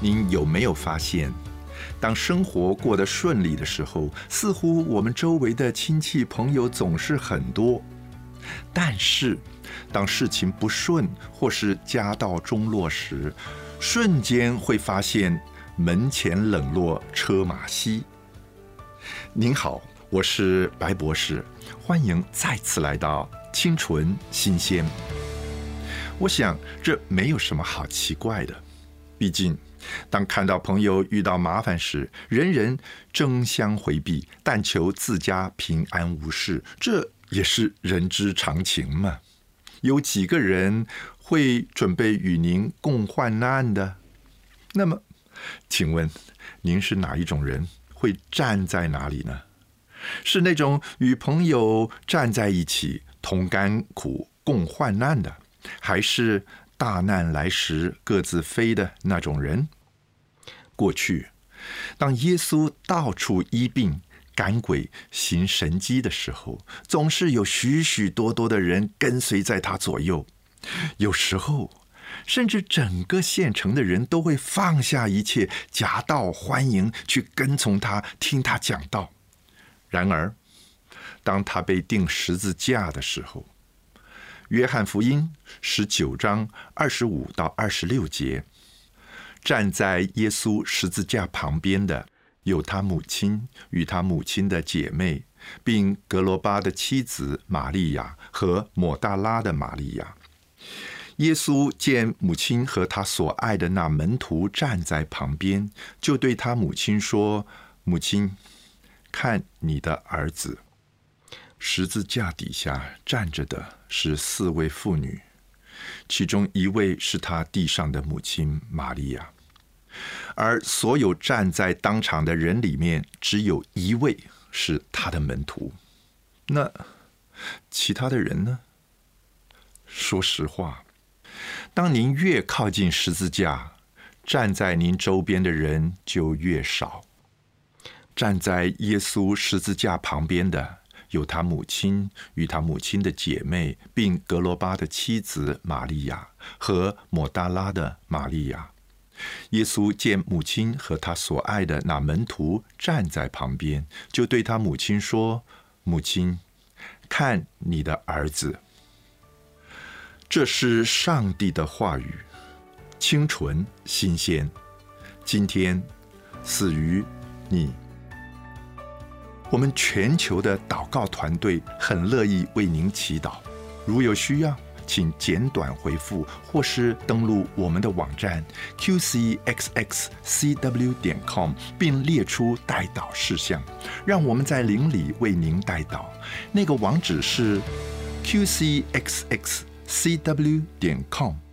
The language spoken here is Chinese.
您有没有发现，当生活过得顺利的时候，似乎我们周围的亲戚朋友总是很多，但是当事情不顺或是家道中落时，瞬间会发现门前冷落车马稀。您好，我是白博士，欢迎再次来到清纯新鲜。我想这没有什么好奇怪的，毕竟当看到朋友遇到麻烦时，人人争相回避，但求自家平安无事，这也是人之常情嘛。有几个人会准备与您共患难的？那么请问您是哪一种人？会站在哪里呢？是那种与朋友站在一起同甘苦共患难的，还是大难来时各自飞的那种人？过去当耶稣到处医病赶鬼行神迹的时候，总是有许许多多的人跟随在他左右，有时候甚至整个县城的人都会放下一切，夹道欢迎，去跟从他，听他讲道。然而当他被钉十字架的时候，约翰福音19章25到26节，站在耶稣十字架旁边的有他母亲与他母亲的姐妹，并格罗巴的妻子玛利亚和抹大拉的玛利亚。耶稣见母亲和他所爱的那门徒站在旁边，就对他母亲说：“母亲，看你的儿子。”十字架底下站着的是4位妇女，其中1位是他地上的母亲玛利亚，而所有站在当场的人里面，只有1位是他的门徒。那其他的人呢？说实话，当您越靠近十字架，站在您周边的人就越少。站在耶稣十字架旁边的有他母亲与他母亲的姐妹，并格罗巴的妻子玛利亚和抹大拉的玛利亚。耶稣见母亲和他所爱的那门徒站在旁边，就对他母亲说：“母亲，看你的儿子。”这是上帝的话语，清纯新鲜，今天赐予你。我们全球的祷告团队很乐意为您祈祷，如有需要，请简短回复，或是登录我们的网站 qcxxcw.com， 并列出代祷事项，让我们在灵里为您代祷。那个网址是 qcxxcw.com。